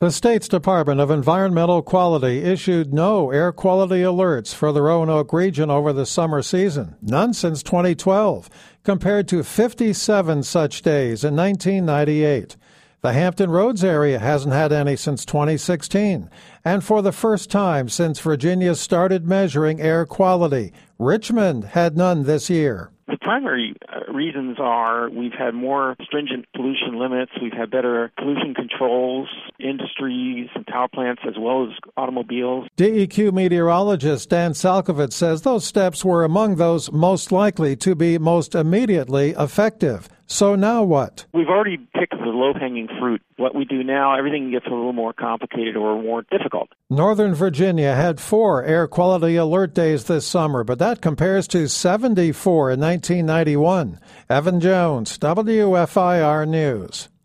The state's Department of Environmental Quality issued no air quality alerts for the Roanoke region over the summer season, none since 2012, compared to 57 such days in 1998. The Hampton Roads area hasn't had any since 2016, and for the first time since Virginia started measuring air quality, Richmond had none this year. The primary reasons are we've had more stringent pollution limits, we've had better pollution controls, industries and power plants as well as automobiles. DEQ meteorologist Dan Salkovitz says those steps were among those most likely to be most immediately effective. So now what? We've already picked the low-hanging fruit. What we do now, everything gets a little more complicated or more difficult. Northern Virginia had 4 air quality alert days this summer, but that compares to 74 in 1991. Evan Jones, WFIR News.